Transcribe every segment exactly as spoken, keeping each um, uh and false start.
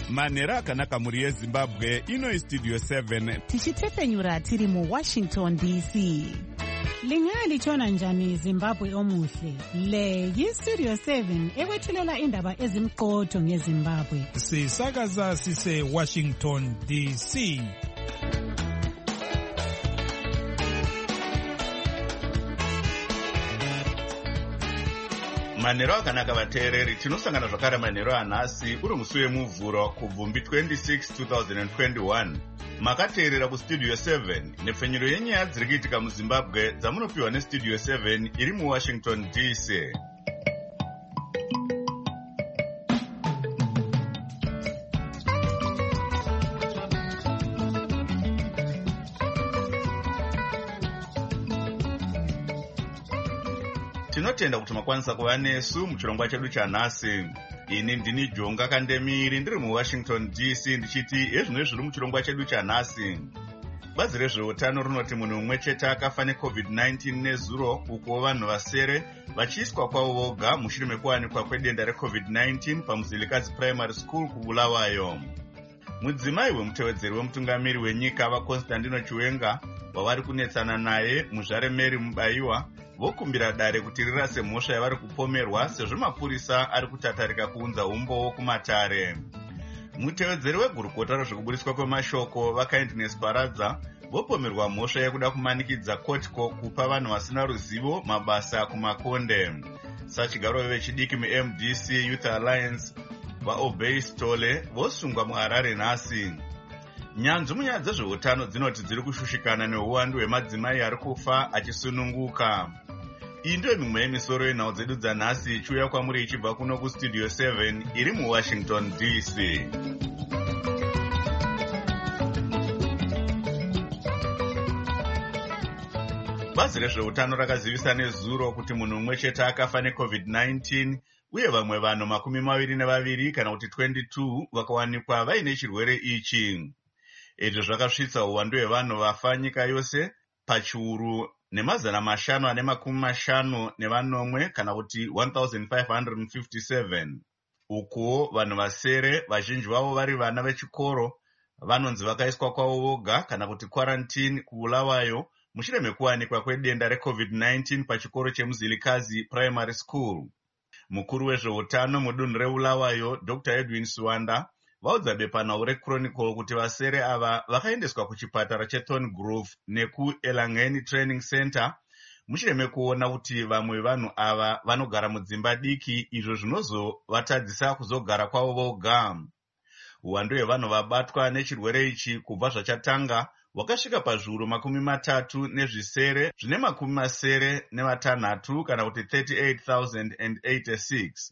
manhero akanaka mhuri yezimbabwe. Ino Studio seven tichitefenyura tiri muWashington D C. Lingalitshona njani Zimbabwe omuhle? Le yiStudio seven ekwethulela indaba ezimqotho ngeZimbabwe. Sisakaza sise Washington D C. Manhero akanaka vateereri, tinosangana zvakare manhero anhasi uri musi wemuvhuro kubvumbi twenty-six twenty twenty-one. Makateerera kuStudio seven nepfenyuro yenyaya dziri kuitika muZimbabwe dzamunopiwa neStudio seven iri muWashington D C. Tinotenda kuti makwanisa kuva nesu muchirongwa chedu chanhasi. Ini ndini Jonga Kandemiri ndiri muWashington D C ndichiti ezvimwe zviri muchirongwa chedu chanhasi. Bazi rezveutano rinoti munhu umwe chete akafa neCovid nineteen nezuro, uko vanhu vasere vachiiswa kwavo voga mushure mekuwanikwa kwedenda reCovid nineteen paMuzilikazi Primary School kuBulawayo. Mudzimai wemutevedzeri wemutungamiri wenyika vaConstantino Chiwenga wavari kunetsana naye muzvare Mary Mubayiwa vokumbira dare kuti rirase mhosva yavari kupomerwa sezvo mapurisa ari kutatarika kuunza umbowo kumatare. Mutevedzeri wegurukota rezvekuburiswa kwemashoko vaKindness Paradza vopomerwa mhosva yekuda kumanikidza Kotiko kupa vanhu vasina ruzivo mabasa kumakonde. Sachigaro vechidiki muM D C Youth Alliance vaObey Stole vosungwa muHarare nhasi. Nyanzvi munyaya dzezveutano dzinoti dziri kushushikana neuwandu hwemadzimai ari kufa achisununguka. Iyi ndiyo mimwe yemisoro yenhau dzedu dzanhasi ichiuya kwamuri ichibva kuno kuStudio seven iri muWashington D C. Bazi rezveutano rakazivisa nezuro kuti munhu umwe chete akafa neCovid nineteen uye vamwe vanhu makumi maviri nevaviri kana kuti twenty-two vakawanikwa vaine chirwere ichi. Izvi zvakasvitsa uwandu hwevanhu vafa nyika yose pachiuru nemazana mashanu ane makumi mashanu nevanomwe kana kuti one thousand five hundred fifty-seven. Ukuwo vanhu vasere vazhinji vavo vari vana vechikoro vanonzi vakaiswa kwavo voga kana kuti quarantine kuBulawayo mushure mekuwanikwa kwedenda reCovid nineteen pachikoro cheMuzilikazi Primary School. Mukuru wezveutano mudunhu reBulawayo Doctor Edwin Suwanda vaudza bepanhau reChronicle kuti vasere ava vakaendeswa kuchipatara cheThorn Grove nekuElangeni Training Center mushure mekuona kuti vamwe vanhu ava vanogara mudzimba diki, izvo zvinozovatadzisa kuzogara kwavo voga. Uwandu hwevanhu vabatwa nechirwere ichi kubva zvachatanga wakasvika pazviuru makumi matatu nezvisere zvine makumi masere nevatanhatu kana kuti thirty-eight thousand eighty-six.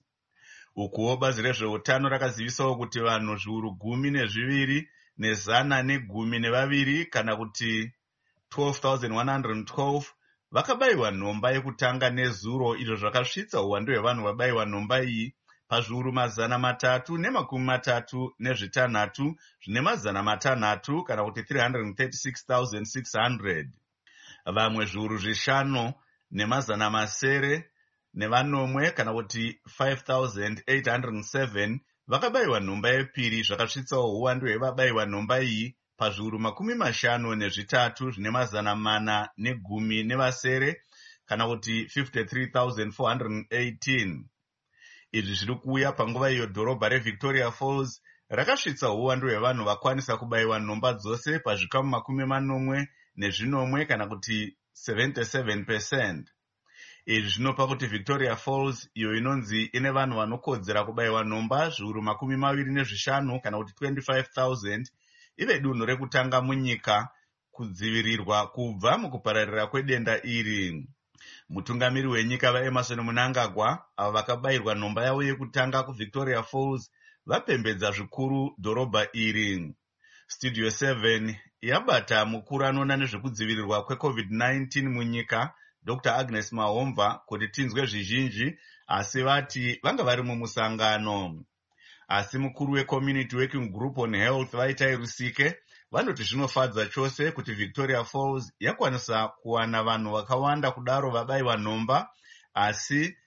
Ukuwo bazi rezveutano rakazivisawo kuti vanhu zviuru gumi nezviviri nezana negumi nevaviri kana kuti twelve thousand one hundred twelve vakabayiwa nhomba yekutanga nezuro, izvo zvakasvitsa uwandu hwevanhu vabayiwa nhomba iyi pazviuru mazana matatu nemakumi matatu nezvitanhatu zvine mazana matanhatu kana kuti three hundred thirty-six thousand six hundred. Vamwe zviuru zvishanu nemazana masere nevanomwe kana kuti five thousand eight hundred seven vakabayiwa nhomba yepiri, zvakasvitsawo uwandu hwevabayiwa nhomba iyi pazviuru makumi mashanu nezvitatu zvine mazana mana negumi nevasere kana kuti fifty-three thousand four hundred eighteen. Izvi zviri kuuya panguva iyo dhorobha reVictoria Falls rakasvitsa uwandu hwevanhu vakwanisa kubayiwa nhomba dzose pazvikamu makumi manomwe nezvinomwe kana kuti seventy-seven percent. Izvi zvinopa kuti Victoria Falls, iyo inonzi ine vanhu vanokodzera kubayiwa nhomba zviuru makumi maviri nezvishanu kana kuti twenty-five thousand, ive dunhu rekutanga munyika kudzivirirwa kubva mukupararira kwedenda iri. Mutungamiri wenyika vaEmerson Mnangagwa ava vakabayirwa nhomba yavo yekutanga kuVictoria Falls vapembedza zvikuru dhorobha iri. Studio seven yabata mukuru anoona nezvekudzivirirwa kweCovid nineteen munyika Doctor Agnes Mahomva kuti tinzwe zvizhinji, asi vati vanga vari mumusangano. Asi mukuru weCommunity Working Group on Health Vaitai Rusike vanoti zvinofadza chose kuti Victoria Falls yakwanisa kuwana vanhu vakawanda kudaro vabayiwa nhomba, asi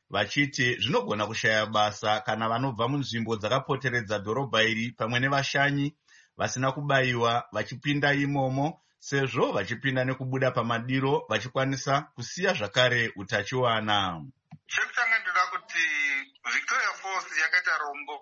vachiti zvinogona kushaya basa kana vanobva munzvimbo dzakapoteredza dhorobha iri pamwe nevashanyi vasina kubayiwa vachipinda imomo, sezvo vachipinda nekubuda pamadiro vachikwanisa kusiya zvakare utachiwana. Chekutanga ndoda kuti Victoria Falls yakaita rombo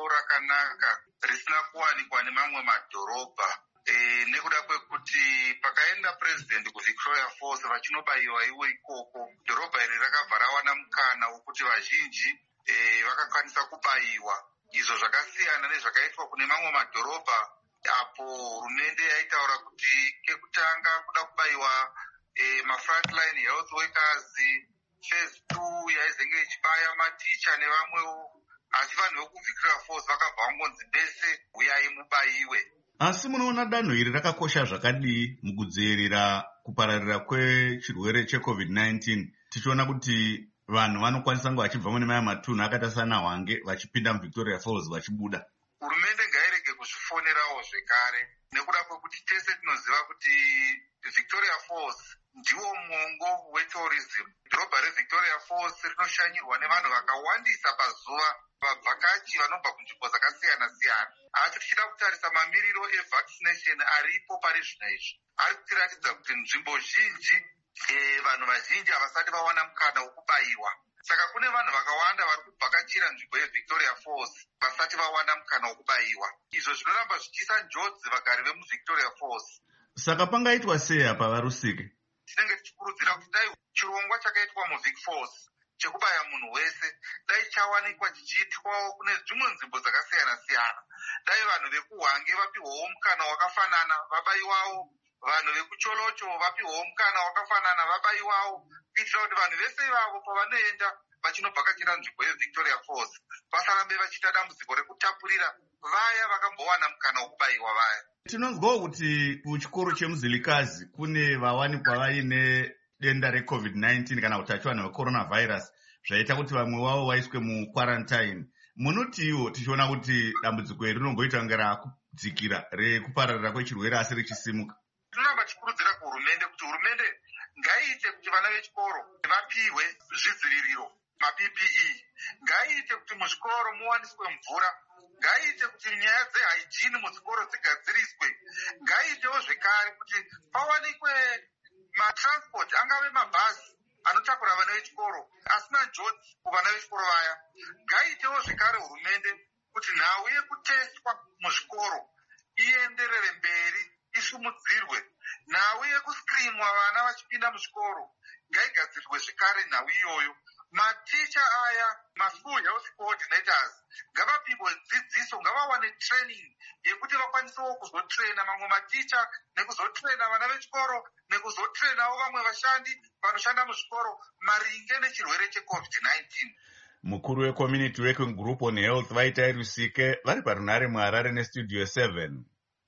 rakanaka risina kuwanikwa nemamwe madhorobha. E, nekuda kwekuti pakaenda president kuVictoria Falls vachinobayiwa iwo ikoko, dhorobha iri rakabva rawana mukana wekuti vazhinji e, vakakwanisa kubayiwa. Izvo zvakasiyana nezvakaitwa kune mamwe madhorobha apo hurumende yaitaura kuti kekutanga kuda kubayiwa e, mafrontline health workers, phase two yaizenge ichibaya maticha nevamwewo, asi vanhu vekuVictoria Falls vakabva vangonzi bese uyai mubayiwe. Asi munoona danho iri rakakosha zvakadii mukudzivirira kupararira kwechirwere checovid nineteen, tichiona kuti vanhu vanokwanisa kunge vachibva mune maya matunhu akaita sana Hwange vachipinda muVictoria Falls vachibuda. Hurumende ngairege kuzvifonerawo zvekare, nekuda kwekuti tese tinoziva kuti Victoria Falls ndiwo mwongo wetourism. Dhorobha reVictoria Falls rinoshanyirwa nevanhu vakawandisa pazuva, vabvakachi vanobva kunzvimbo dzakasiyana siyana. Asi tichida kutarisa mamiriro evaccination aripo pari zvino izvi, ari kutiratidza kuti nzvimbo zhinji e, vanhu vazhinji havasati vawana mukana wekubayiwa. Saka kune vanhu vakawanda vari kubvakachira nzvimbo yeVictoria Falls vasati vawana mukana wekubayiwa. Izvo zvinoramba zvichiisa njodzi vagari vemuVictoria Falls. Saka pangaitwa sei apa Varusike? Tinenge tichikurudzira kuti dai chirongwa chakaitwa muVic Falls chekubaya munhu wese dai chawanikwa chichiitwawo kune dzimwe nzvimbo dzakasiyana siyana. Dai vanhu vekuHwange vapiwawo mukana wakafanana vabayiwawo, vanhu vekuCholocho vapiwawo mukana wakafanana vabayiwawo, kuitira kuti vanhu vese ivavo pavanoenda vachinobvakachira nzvimbo yeVictoria Falls vasarambe vachiita dambudziko rekutapurira vaya vakambowana mukana wekubayiwa vaya. Tinonzwawo kuti kuchikoro chemuZilikazi kune vawanikwa vaine denda recovid nineteen kana utachiwana hwecoronavirus zvaita kuti vamwe wavo vaiswe muquarantine. Munotiwo tichiona kuti dambudziko iri rinomboita kunge rakudzikira rekupararira kwechirwere asi richisimuka. Tinoramba tichikurudzira kuhurumende kuti hurumende ngaiite kuti vana vechikoro vapiwe zvidziviriro, maP P E, ngaiite kuti muzvikoro muwaniswe mvura, ngaiite kuti nyaya dzehygiene muzvikoro dzigadziriswe, ngaiitewo zvekare kuti pawanikwe matransport angave mabhazi anotakura vana vechikoro asina njodzi kuvana vechikoro vaya. Ngaiitewo zvekare hurumende kuti nhau yekuteswa muzvikoro ienderere mberi, isumudzirwe. Nhau yekuskrimwa vana vachipinda muzvikoro ngaigadzirirwe zvekare nhau iyoyo. Maticha aya, maschool health coordinators, ngavapiwe dzidziso, ngavawane training yekuti vakwanisewo kuzotraina mamwe maticha nekuzotraina vana vechikoro nekuzotrainawo vamwe vashandi vanoshanda muzvikoro maringe nechirwere checovid nineteen. Mukuru weCommunity Working Group on Health Vaitai Rusike vari parunhare muHarare neStudio seven.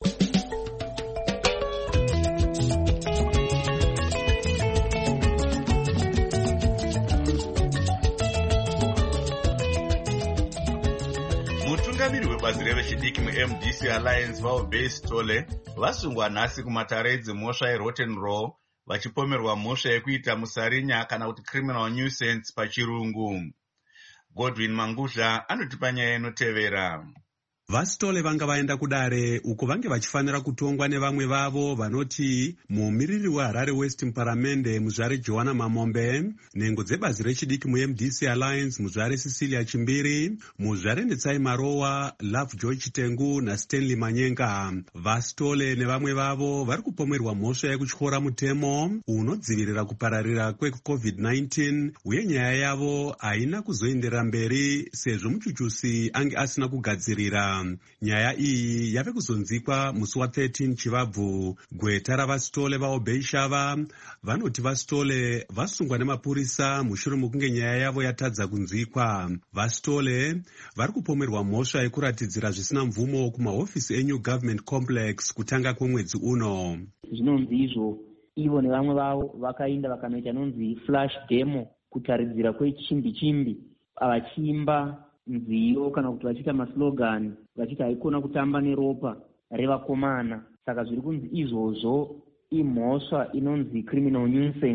Mutungamiri webazi revechidiki muM D C Alliance vaobei Stole vasungwa nhasi kumatare edzimhosva eRotten Row vachipomerwa mhosva yekuita musarinya kana kuti criminal nuisance pachirungu. Godwin Manguzha anotipa nyaya inotevera. VaStole vanga vaenda kudare uko vange vachifanira kutongwa nevamwe vavo vanoti mumiriri weHarare West muparamende muzvare Joanna Mamombe, nhengo dzebazi rechidiki muM D C Alliance muzvare Cecilia Chimbiri, muzvare Netsai Marowa, Love Joy Chitengu naStanley Manyenga. VaStole nevamwe vavo vari kupomerwa mhosva yekutyora mutemo unodzivirira kupararira kwecovid nineteen, uye nyaya yavo haina kuzoenderera mberi sezvo muchuchusi ange asina kugadzirira. Nyaya iyi yave kuzonzikwa musi wa13 Chivabvu. Gweta ravaStole vaobei Shava vanoti vaStole vasungwa nemapurisa mushure mokunge nyaya yavo yatadza kunzwikwa. VaStole vari kupomerwa mhosva yekuratidzira zvisina mvumo kumahofisi eNew Government Complex kutanga kwemwedzi uno. Zvinonzi izvo ivo nevamwe vavo vakaenda vakanoita nonzi flash demo kutaridzira kwechimbi chimbi vachiimba nziyo kana kuti vachiita maslogan vachiti haikona kutamba neropa revakomana. Saka zviri kunzi izvozvo imhosva inonzi criminal nuisance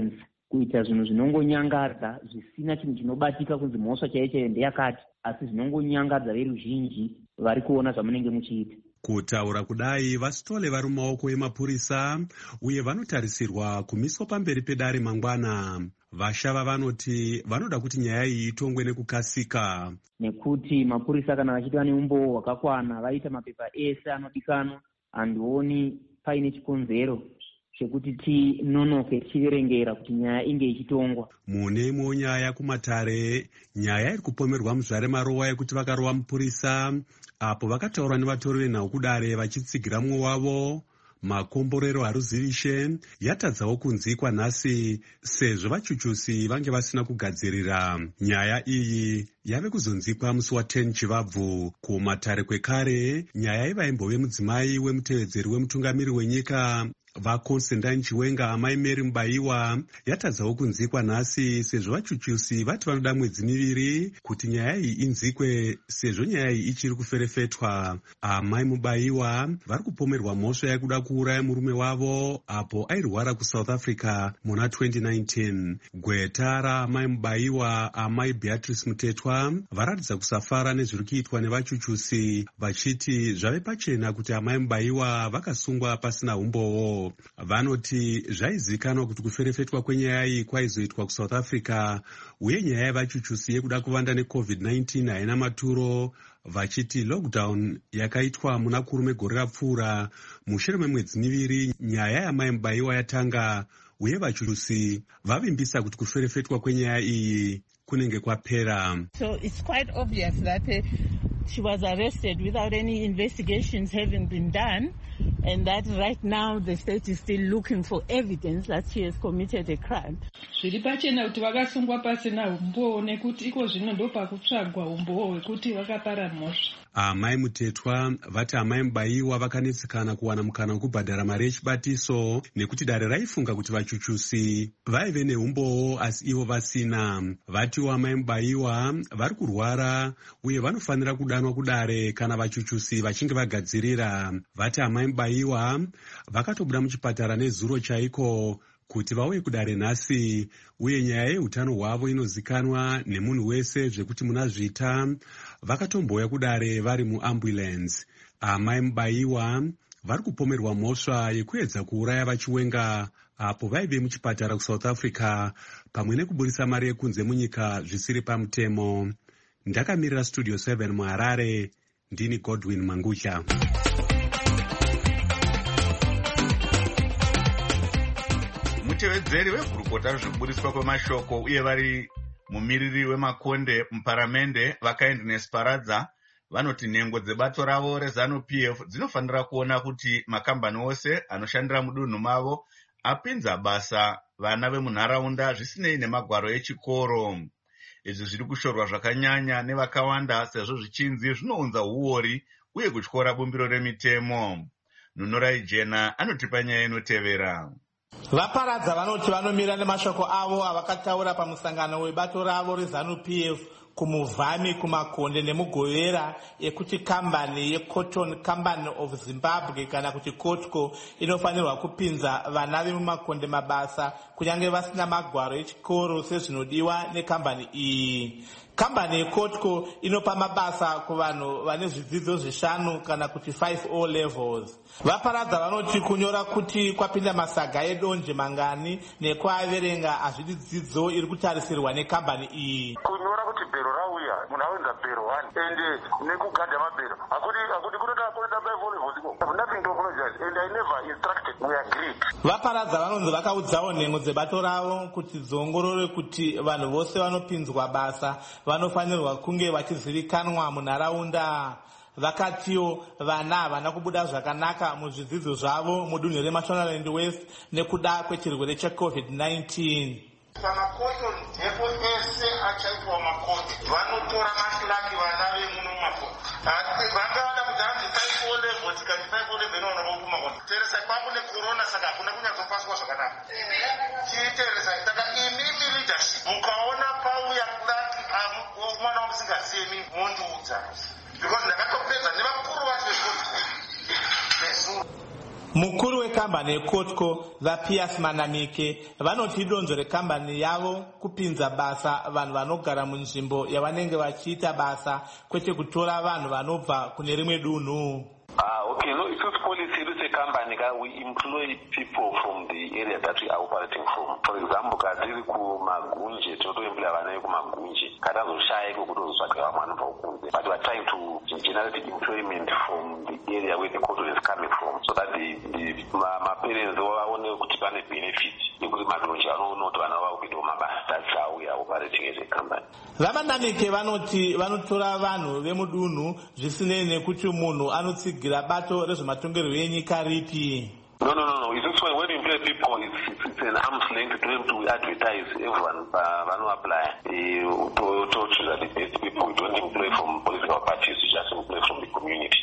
kuita zvinhu zvinongonyangadza zvisina chinhu chinobatika kunzi mhosva chaiyo chaiyo ndeyakati, asi zvinongonyangadza veruzhinji vari kuona zvamunenge muchiita. Kutaura kudai, Vasitole vari mumaoko emapurisa uye vanotarisirwa kumiswa pamberi pedare mangwana. Vashava vanoti vanoda kuti nyaya iyi itongwe nekukasika, nekuti mapurisa kana vachiita neumbowo hwakakwana vaita mapepa ese anodikanwa, handioni paine chikonzero chekuti tinonoke tichiverengera kuti nyaya inge ichitongwa. Mune imwe nyaya kumatare, nyaya iri kupomerwa muzvare marowa yekuti vakarova mupurisa apo vakataura nevatori venhau kudare vachitsigira mumwe wavo. Makomborero haruzivishe yatadzawo kunzikwa nhasi sezvo vachuchusi vange vasina kugadzirira. Nyaya iyi yave kuzonzikwa musi wa10 Chivabvu. Kumatare kwekare, nyaya ivaimbove mudzimai wemutevedzeri wemutungamiri wenyika vaConstantine Chiwenga, amai Mary Mubaiwa, yatadzawo kunzikwa nhasi sezvo vachuchusi vati vanoda mwedzi miviri kuti nyaya iyi inzikwe sezvo nyaya iyi ichiri kuferefetwa. Amai Mubaiwa vari kupomerwa mhosva yekuda kuuraya murume wavo apo airwara kuSouth Africa muna twenty nineteen. Gweta raamai Mubaiwa, amai Beatrice Mutetwa, varatidza kusafara nezviri kuitwa nevachuchusi, vachiti zvave pachena kuti amai Mubaiwa vakasungwa pasina umbowo. Vanoti zvaizikanwa kuti kuferefetwa kwenyaya iyi kwaizoitwa kuSouth Africa uye nyaya yavachuchusi yekuda kuvanda neCovid nineteen haina maturo, vachiti lockdown yakaitwa muna kurume gore rapfuura mushure memwedzi miviri nyaya yamai Mubaiwa yatanga, uye vachuchusi vavimbisa kuti kuferefetwa kwenyaya iyi kunenge kwapera. So it's quite obvious that uh, she was arrested without any investigations having been done, and that right now the state is still looking for evidence that she has committed a crime. Zviri pachena kuti vakasungwa pasina umbowo nekuti iko zvino ndo pakutsvagwa umbowo hwekuti vakapara mhosva. Amai Mutetwa vati amai Mubaiwa vakanetsekana kuwana mukana wekubhadhara mari yechibatiso nekuti dare raifunga kuti vachuchusi vaive neumbowo asi ivo vasina. Vatiwo amai Mubaiwa vari kurwara uye vanofanira kudanwa kudare kana vachuchusi vachinge vagadzirira. Vati amai Mubaiwa vakatobuda muchipatara nezuro chaiko kuti vauye kudare nhasi, uye nyaya yeutano hwavo inozikanwa nemunhu wese zvekuti muna zvita vakatomboya kudare vari muambulance. Amai Mubaiwa vari kupomerwa mhosva yekuedza kuuraya vaChiwenga apo vaive muchipatara kuSouth Africa pamwe nekuburisa mari yekunze munyika zvisiri pamutemo. Ndakamirira Studio seven muHarare, ndini Godwin Mangusha. Mutevedzeri wegurukota zvekuburiswa kwemashoko uye vari mumiriri wemakonde muparamende vakaendines Paradza vanoti nhengo dzebato ravo reZANU-P F dzinofanira kuona kuti makambani ose anoshandira mudunhu mavo apinza basa vana vemunharaunda zvisinei nemagwaro echikoro. Izvi zviri kushorwa zvakanyanya nevakawanda sezvo zvichinzi zvinounza huori uye kutyora bumbiro remitemo. Nunorai Jena anotipa nyaya inotevera. Vaparadza vanoti vanomira nemashoko avo avakataura pamusangano webato ravo reZANU-P F kumuvhami kumakonde nemugovera ekuti kambani yeCotton Company of Zimbabwe kana kuti Kotco inofanirwa kupinza vana vemumakonde mabasa kunyange vasina magwaro echikoro sezvinodiwa nekambani iyi. Kambani yeCotco inopa mabasa kuvanhu vane zvidzidzo zvishanu kana kuti five O levels. Vaparadza vanoti kunyora kuti kwapinda masaga edonje mangani nekwaverenga hazvidi dzidzo iri kutarisirwa nekambani iyi. Kunyora kuti bhero rauya munhu awenza bhero one ende nekuganda mabhero akuti akuti kunoda kunoda five O levels iko nothing to apologize and I never instructed, we agreed. Vaparadza vanonzi vakaudzawo nhengo dzebato ravo kuti dziongorore kuti vanhu vose vanopinzwa basa vanofanirwa kunge vachizivikanwa munharaunda. Vakatiwo vana havana kubuda zvakanaka muzvidzidzo zvavo mudunhu reMashonaland West nekuda kwechirwere cheCovid nineteen. Pamakoto ndipo ese achaitwa makoto vanotora masilaki vana vemuno mumakoto vangavada kuti hanzi five O level tikati five O level inoona kumakoto teresa ipapo necorona saka hakuna kunyatsopaswa zvakanaka chiteresa saka imimi leadership mukaona pauya kulaki mwana wamusingaziyemi mondiudza because ndakatopedza nevakuru vacho vezvo. Mukuru wekambani yeKotco vaPiers Manamike vanoti idonzvo rekambani yavo kupinza basa vanhu vanogara munzvimbo yavanenge vachiita basa kwete kutora vanhu vanobva kune rimwe dunhu. Ah, okay. No, it's just policy. It's a company. We employ people from the area that we are operating from. For example, kadiri ku Magunje, toto employ vana ku Magunje. Kada zoshaya ku kutozwa vamwana vakunze. But we are trying to generate employment from the area where the cotton is coming from, so that the the my parents waone kuti pane benefit. Because Magunje ano not vana vavo kuita mabasa. That's how we are operating as a company. Vamanamike vanoti vanotora vanhu vemudunhu zvisinei nekuti munhu anotsigira bato rezvematongerwo enyika ripi. No, no, no, no. It's just when, when you employ people, it's, it's, it's an arm's length to them to advertise. Everyone, uh, when you apply, uh, to, to choose the best people. We don't employ from political parties, we just employ from the community.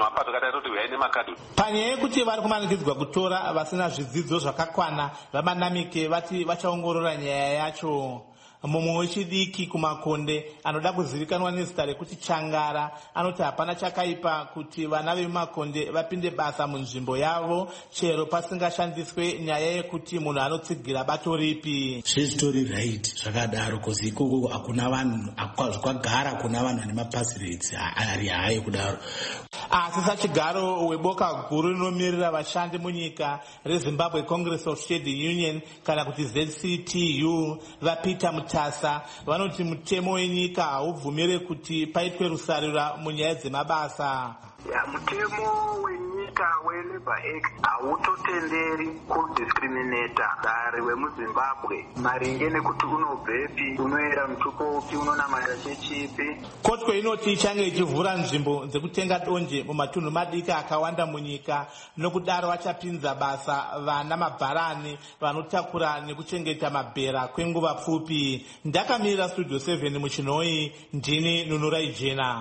Panyaya yekuti vari kumanikidzwa kutora vasina zvidzidzo zvakakwana, vamanamike vati vachaongorora nyaya yacho. Mumwe wechidiki kumakonde anoda kuzivikanwa nezita rekuti Changara anoti hapana chakaipa kuti vana vemumakonde vapinde basa munzvimbo yavo chero pasingashandiswe nyaya yekuti munhu anotsigira bato ripi. Zvitori right zvakadaro kozi ikoko hakuna vanhu kwagara kuna vanhu vane mapasi rates ari hayo kudaro. Asi sachigaro weboka guru rinomirira vashandi munyika reZimbabwe Congress of Trade Union kana kuti Z C T U vaPeter Mutasa vanoti mutemo wenyika haubvumire kuti paitwe rusarura munyaya dzemabasa. Ya mutemo wenyika weLabour Act hautotenderi kudiscriminata gari wemuZimbabwe maringe nekuti unobvepi, unoera mutupo upi, unonamarira chechipi. Kotco inoti ichange ichivhura nzvimbo dzekutenga donje mumatunhu madiki akawanda munyika, nokudaro vachapinza basa vana mabharani vanotakura nekuchengeta mabhera kwenguva pfupi. Ndakamirira Studio seven muchinoi, ndini Nunurai Jena.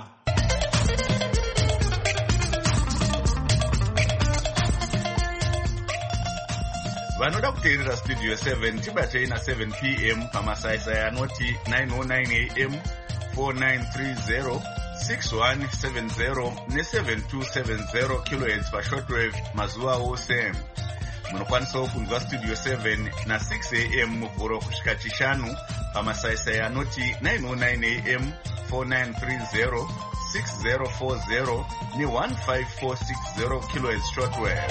Vanoda kuteerera Studio seven tibatei na seven p m pamasaisai anoti nine oh nine a m, four nine three zero, six one seven zero ne seven two seven zero kilohertz pashortwave mazuva ose. Munokwanisawo kunzwa Studio seven na six a m muvhuro kusvika chishanu pamasaisai anoti nine oh nine a m, four nine three zero, six zero four zero ne one five four six zero kilohertz shortwave.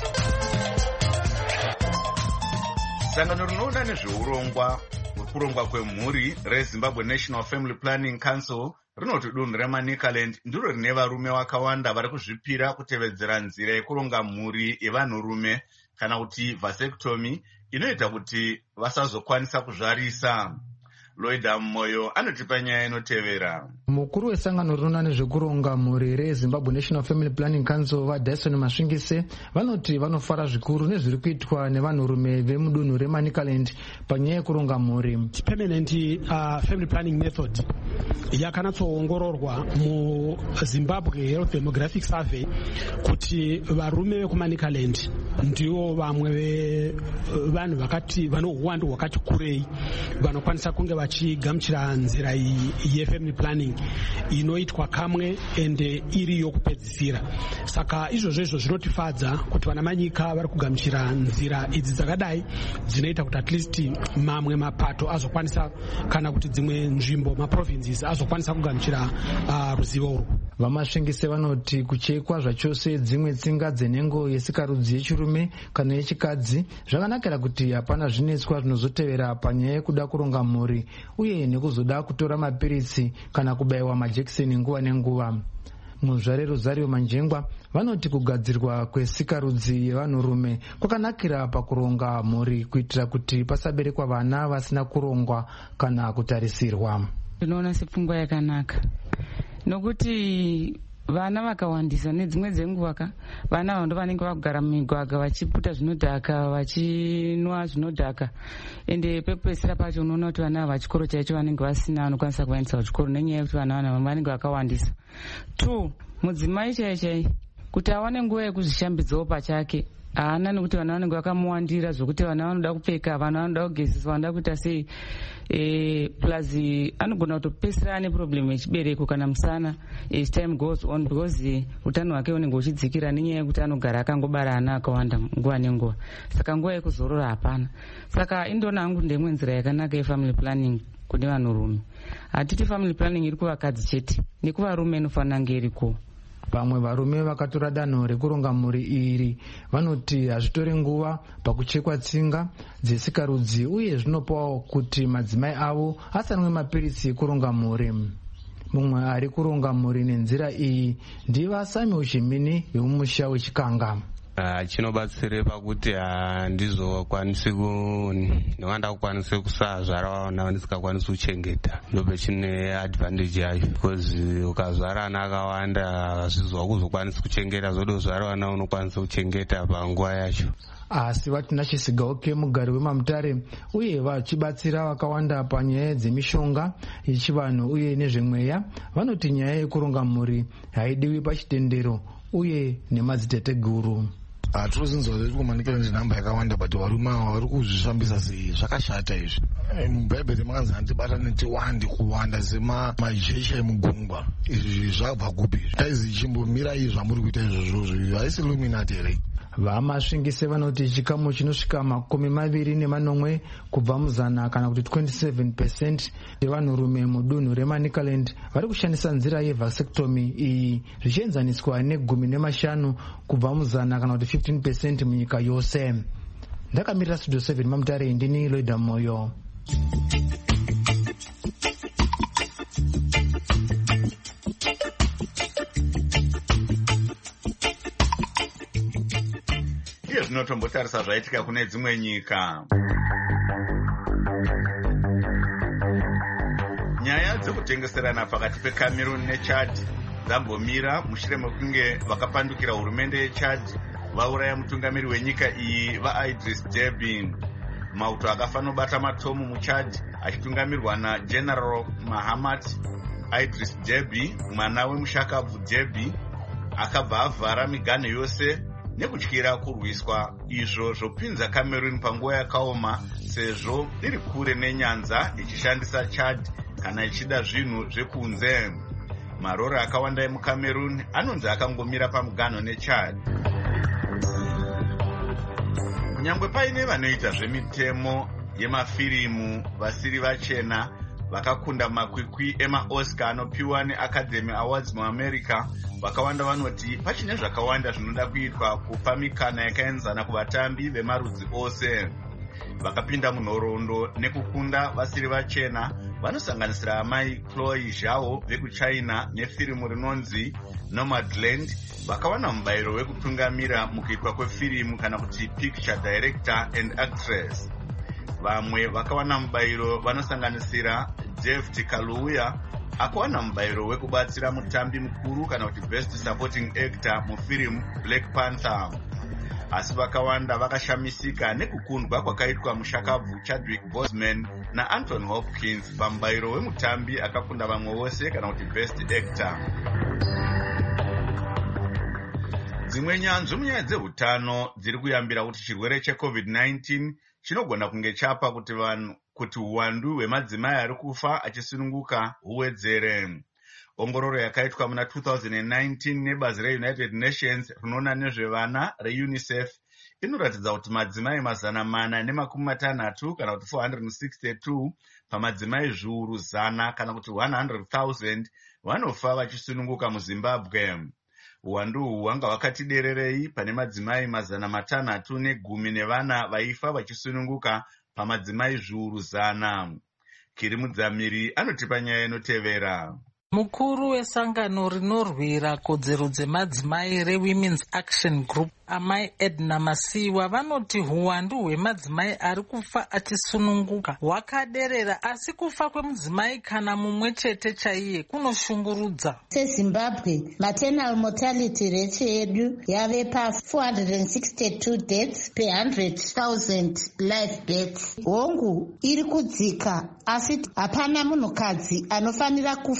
Sangano rinoona nezveurongwa hwekurongwa kwemhuri reZimbabwe National Family Planning Council rinoti dunhu reManicaland ndiro rine varume vakawanda vari kuzvipira kutevedzera nzira yekuronga mhuri yevanhurume kana kuti vasectomy inoita kuti vasazokwanisa kuzvarisa. Loida Moyo anotipa nyaya inotevera. Mukuru wesangano rinoona nezvekuronga mhuri reZimbabwe National Family Planning Council vaDyson Masvingise vanoti vanofara zvikuru nezviri kuitwa nevanhurume vemudunhu reManicaland panyaya yekuronga mhuri. Permanent uh, family planning method yakanatsoongororwa muZimbabwe Health Demographic Survey kuti varume vekuManicaland ndivo vamwe vevanhu vakati vano uwandu hwakati kurei vanokwanisa kunge vachigamuchira nzira iyi yefamily planning inoitwa kamwe ende iri yokupedzisira. Saka izvozvo izvo zvinotifadza kuti vana manyika vari kugamuchira nzira idzi dzakadai dzinoita kuti at least mamwe mapato azokwanisa kana kuti dzimwe nzvimbo maprovinces azokwanisa kugamuchira uh, ruzivo urwu. Vamasvingise vanoti kuchekwa zvachose dzimwe tsinga dzenhengo yesikarudzi yechirume kana yechikadzi zvakanakira kuti hapana zvinetswa zvinozotevera panyaya yekuda kuronga mhuri uye nekuzoda kutora mapiritsi kana kubayiwa majekiseni nguva nenguva. Muzvare Rosario Manjengwa vanoti kugadzirwa kwesikarudzi yevanhurume kwakanakira pakuronga mhuri kuitira kuti pasaberekwa vana vasina kurongwa kana kutarisirwa. Ndinoona sepfungwa yakanaka nokuti vana vakawandisa nedzimwe dzenguva ka vana vando vanenge vakugara mumigwagwa vachiputa zvinodhaka vachinwa zvinodhaka ende pekupedzisira pacho unoona kuti vana vachikoro chaicho vanenge vasina vanokwanisa kuvaendesa kuchikoro nenyaya yekuti vana vana vanenge vakawandisa. Two, mudzimai chai chai kuti awane nguva yekuzvishambidzawo pachake haana nekuti vana vanenge vakamuwandira zvokuti vana vanoda kupfeka, vana vanoda kugezesa, vanoda kuita sei. E, plus anogona kutopesera ane problem yechibereko kana musana as time goes on, because utano hwake unenge uchidzikira nenyaya yekuti anogara akangobara ana akawanda nguva nenguva, saka nguva yekuzorora hapana. Saka indoona hangu ndemwe nzira yakanaka yefamily planning kune vanhurume. Hatiti family planning iri kuvakadzi chete, nekuvarume inofanira kunge iriko. Vamwe varume vakatora danho rekuronga mhuri iri vanoti hazvitori nguva pakuchekwa tsinga dzesikarudzi, uye zvinopawo kuti madzimai avo asanwe mapirisi ekuronga mhuri. Mumwe ari kuronga mhuri nenzira iyi ndivaSami Uchimini vemumusha wechikanga. Uh, chinobatsire pakuti handizokwanisi ndinganda kukwanisa kusazvara vana vandisingakwanisi kuchengeta, ndobe chine advantage yayo, because ukazvara ana akawanda hazvizwa kuzokwanisa kuchengeta, zvodozvara vana unokwanisa kuchengeta panguva yacho. Asi vatina Chisigauke, mugari weMamutare, uye vachibatsira vakawanda panyaya dzemishonga yechivanhu uye nezvemweya, vanoti nyaya yekuronga mhuri haidiwi pachitendero uye nemadziteteguru. Hatirozinzwa kuti kumanikala namba yakawanda, but varume ava vari kuzvishambisa sei, zvakashata izvi. Mubhaibheri makanzi handibatane tiwandi kuwanda semajecha emugungwa. Izvi zvabva kupi? Taizi chimbomira izvi zvamuri kuita izvozvo, haisi Illuminati here? Vamasvingise vanoti chikamu chinosvika makumi maviri nemanomwe kubva muzana kana kuti twenty-seven percent yevanhurume mudunhu reManicaland vari kushandisa nzira yevasectomy iyi, zvichienzaniswa negumi nemashanu kubva muzana kana kuti fifteen percent munyika yose. Ndakamirira Studio seven Mamutare, ndini Loida Moyo. Zvinotombotarisa zvaitika kune dzimwe nyika. Nyaya dzekutengeserana pakati peCameroon neChad dzambomira mushure mekunge vakapandukira hurumende yeChad vauraya mutungamiri wenyika iyi vaIdris Deby. Mauto akafanobata matomu muChad achitungamirirwa naGeneral Mahamat Idris Deby, mwana wemushakabvu Deby, akabva avhara miganho yose nekutyira kurwiswa, izvo zvopinza Cameroon panguva yakaoma sezvo riri kure nenyanza ichishandisa Chad kana ichida zvinhu zvekunze. Marori akawanda emuCameroon anonzi akangomira pamuganho neChad. Nyangwe paine vanoita zvemitemo yemafirimu vasiri vachena vakakunda makwikwi emaOscar anopiwa neAcademy Awards muAmerica, vakawanda vanoti pachine zvakawanda zvinoda kuitwa kupa mikana yakaenzana kuvatambi vemarudzi ose. Vakapinda munhoroondo nekukunda vasiri vachena vanosanganisira amai Chloe Zhao vekuChina nefirimu rinonzi Nomadland, vakawana mubayiro wekutungamira mukuitwa kwefirimu kana kuti picture director and actress. Vamwe vakawana mubayiro vanosanganisira David Kaluuya akawana mubayiro wekubatsira mutambi mukuru kana kuti best supporting actor mufirimu Black Panther. Asi vakawanda vakashamisika nekukundwa kwakaitwa mushakabvu Chadwick Boseman naAnthony Hopkins pamubayiro wemutambi akakunda vamwe vose kana kuti best actor. Dzimwe nyanzvi munyaya dzehutano dziri kuyambira kuti chirwere cheCovid nineteen chinogona kunge chapa kuti vanhu kuti uwandu hwemadzimai ari kufa achisununguka huwedzere. Ongororo yakaitwa muna two thousand nineteen nebazi reUnited Nations rinoona nezvevana reUNICEF inoratidza kuti madzimai mazana mana nemakumi matanhatu kana kuti four hundred sixty-two pamadzimai zviuru zana kana kuti one hundred thousand vanofa vachisununguka muZimbabwe. Uwandu hwu hwanga hwakati dererei pane madzimai mazana matanhatu negumi nevana vaifa vachisununguka pamadzimai zviuru zana. Kiri Mudzamiri anotipa nyaya inotevera. Mukuru wesangano rinorwira kodzero dzemadzimai reWomen's Action Group, amai Edna Masiwa, vanoti huwandu hwemadzimai ari kufa achisununguka hwakaderera, asi kufa kwemudzimai kana mumwe chete chaiye kunoshungurudza. SeZimbabwe, maternal mortality rate yedu yave pa four hundred sixty-two deaths per one hundred thousand live births. Hongu iri kudzika, asi hapana munhukadzi anofanira kufa ne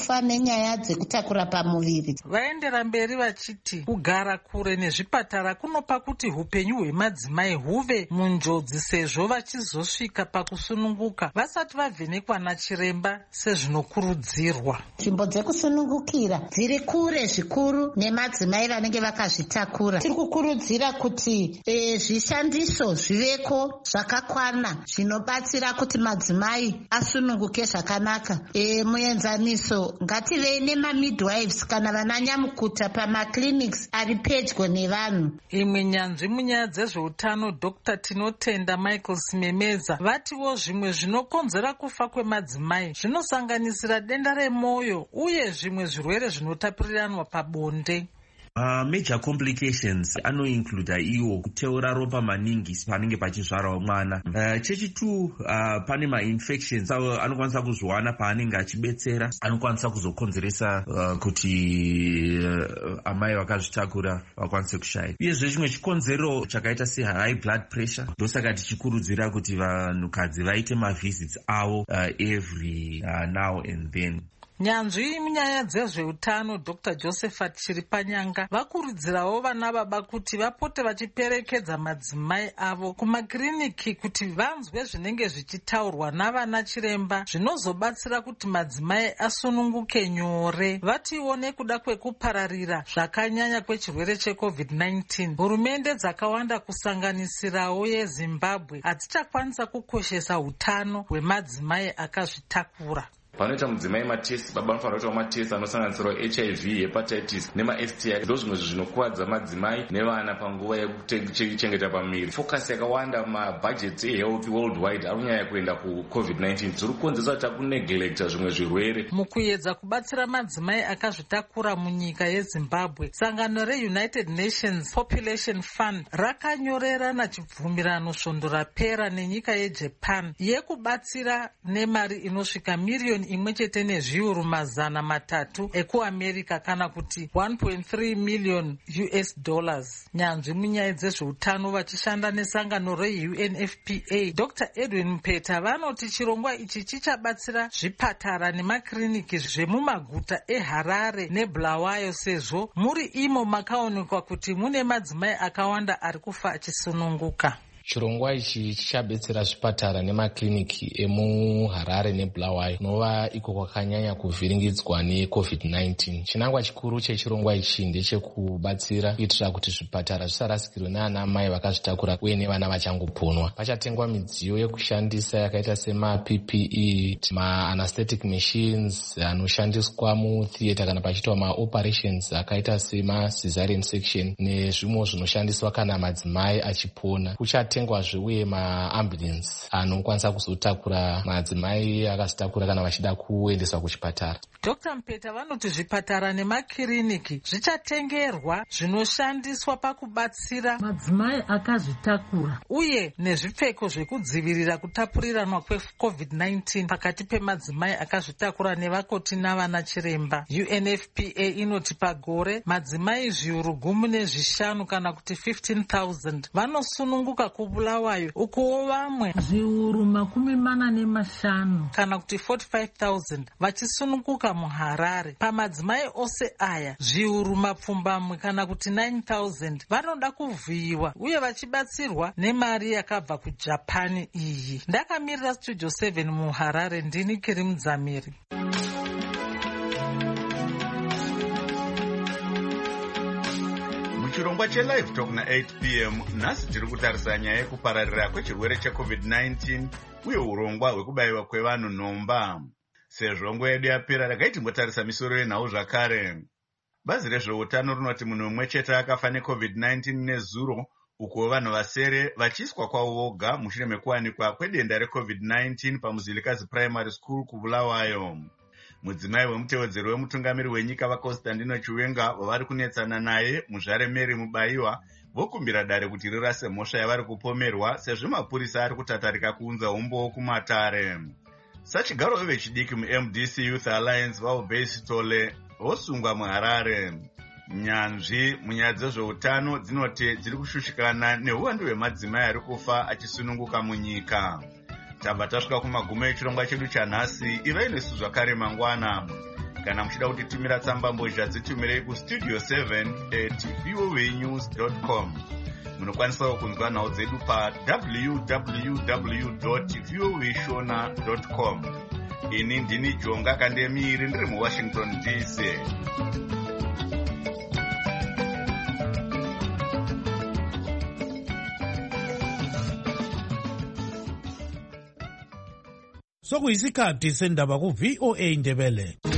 nenyaya dzekutakura pamuviri. Vaendera mberi vachiti kugara kure nezvipatara kunopa kuti upenyu hwemadzimai huve munjodzi sezvo vachizosvika pakusununguka vasati vavhenekwa nachiremba sezvinokurudzirwa. Nzvimbo dzekusunungukira dziri kure zvikuru nemadzimai vanenge vakazvitakura. Tiri kukurudzira kuti e, zvishandiso zviveko zvakakwana zvinobatsira kuti madzimai asununguke zvakanaka. E, muenzaniso ngativei nemamidwives kana vananyamukuta pamakliniki ari pedyo nevanhu. Imwe nyanzvi munyaya dzezveutano Dr Tinotenda Michael Simemeza vatiwo zvimwe zvinokonzera kufa kwemadzimai zvinosanganisira denda remwoyo uye zvimwe zvirwere zvinotapuriranwa pabonde. Uh, major complications anoincluda iwo kuteura ropa maningi panenge pachizvarwa mwana. Uh, chechitu uh, pane mainfections so, anokwanisa kuzviwana paanenge achibetsera, anokwanisa kuzokonzeresa uh, kuti uh, amai vakazvitakura vakwanise kushaya. Uyezve chimwe chikonzero chakaita se high blood pressure, ndosaka tichikurudzira kuti vanhukadzi vaite mavisits avo uh, every uh, now and then. Nyanzvi munyaya dzezveutano Dr Josephat Chiripanyanga vakurudzirawo vana baba kuti vapote vachiperekedza madzimai avo kumakiriniki kuti vanzwe zvinenge zvichitaurwa navana chiremba zvinozobatsira kuti madzimai asununguke nyore. Vatiwo nekuda kwekupararira zvakanyanya kwechirwere checovid nineteen, hurumende dzakawanda kusanganisirawo yeZimbabwe hadzichakwanisa kukoshesa utano hwemadzimai akazvitakura. Panoita mudzimai matesti, baba anofanira kuita matesti anosanganisira H I V, hepatitis nema-S T I. Ndo zvimwe zvinokuwadza madzimai nevana panguva yekuchengeta pamiri. Focus yakawanda mabudgets ehealth worldwide akunyanya kuenda kucovid nineteen dziri kukonzeresa kuti takuneglecta zvimwe zvirwere. Mukuedza kubatsira madzimai akazvitakura munyika yeZimbabwe, sangano reUnited Nations Population Fund rakanyorera nachibvumirano svondo rapera nenyika yeJapan yekubatsira nemari inosvika miriyoni imwe chete nezviuru mazana matatu ekuAmerica kana kuti one point three million U S dollars. Nyanzvi munyaya dzezveutano vachishanda nesangano reU N F P A Dr Edwin Mpeta vanoti chirongwa ichi chichabatsira zvipatara nemakiriniki zvemumaguta eHarare neBulawayo sezvo muri imo makaonekwa kuti mune madzimai akawanda ari kufa achisununguka. Chirongwa ichi chichabetsera zvipatara nemakiriniki emuHarare neBulawayo nova iko kwakanyanya kuvhiringidzwa necovid nineteen. Chinangwa chikuru chechirongwa ichi ndechekubatsira kuitira kuti zvipatara zvisarasikirwe naana mai vakazvitakura uye nevana vachangoponwa. Pachatengwa midziyo yekushandisa yakaita sema P P E, ma-anesthetic machines anoshandiswa mutheatre kana pachiitwa ma-operations akaita sema cesarean section nezvimwe zvinoshandiswa kana madzimai achipona. Kuchat tengwazve uye maambulance anokwanisa kuzotakura madzimai akazvitakura kana vachida kuendeswa kuchipatara. Dr Mpeta vanoti zvipatara nemakiriniki zvichatengerwa zvinoshandiswa pakubatsira madzimai akazvitakura uye nezvipfeko zvekudzivirira kutapuriranwa kwecovid nineteen pakati pemadzimai akazvitakura nevakoti navana chiremba. U N F P A inoti pagore madzimai zviuru gumi nezvishanu kana kuti fifteen thousand vanosununguka kuBulawayo, ukuwo vamwe zviuru makumi mana nemashanu kana kuti forty-five thousand vachisununguka muHarare. Pamadzimai ose aya zviuru mapfumbamwe kana kuti nine thousand vanoda kuvhiyiwa uye vachibatsirwa nemari yakabva kuJapani iyi. Ndakamirira Studio seven muHarare, ndini Kiri Mudzamiri. Muchirongwa cheLive Talk na-eight p m nhasi tiri kutarisa nyaya yekupararira kwechirwere checovid nineteen uye urongwa hwekubayiwa kwevanhu nhomba. Sezvo nguva yedu yapera rakaiti mbotarisa misoro yenhau zvakare. Bazi rezveutano rinoti munhu mumwe chete akafa necovid nineteen nezuro, uko vanhu vasere vachiiswa kwavo voga mushure mekuwanikwa kwedenda recovid nineteen paMuzilikazi Primary School kuBulawayo. Mudzimai wemutevedzeri wemutungamiri wenyika vaConstantino Chiwenga wavari kunetsana naye muzvare Mary Mubayiwa vokumbira dare kuti rirase mhosva yavari kupomerwa sezvo mapurisa ari kutatarika kuunza umbowo kumatare. Sachigaro vechidiki muM D C Youth Alliance vaubei Sitole vosungwa muHarare. Nyanzvi munyaya dzezveutano dzinoti dziri kushushikana neuwandu hwemadzimai ari kufa achisununguka munyika. Tabva tasvika kumagumo echirongwa chedu chanhasi. Ivai nesu zvakare mangwana. Kana muchida kutitumira tsamba mbozha dzitumirei kustudio seven at voanews dot com. Munokwanisawo kunzwa nhau dzedu pa w w w dot voashona dot com. Ini ndini Jonga Kandemiri ndiri muWashington D C. Sokuyisikhathi sendaba ku V O A Ndebele.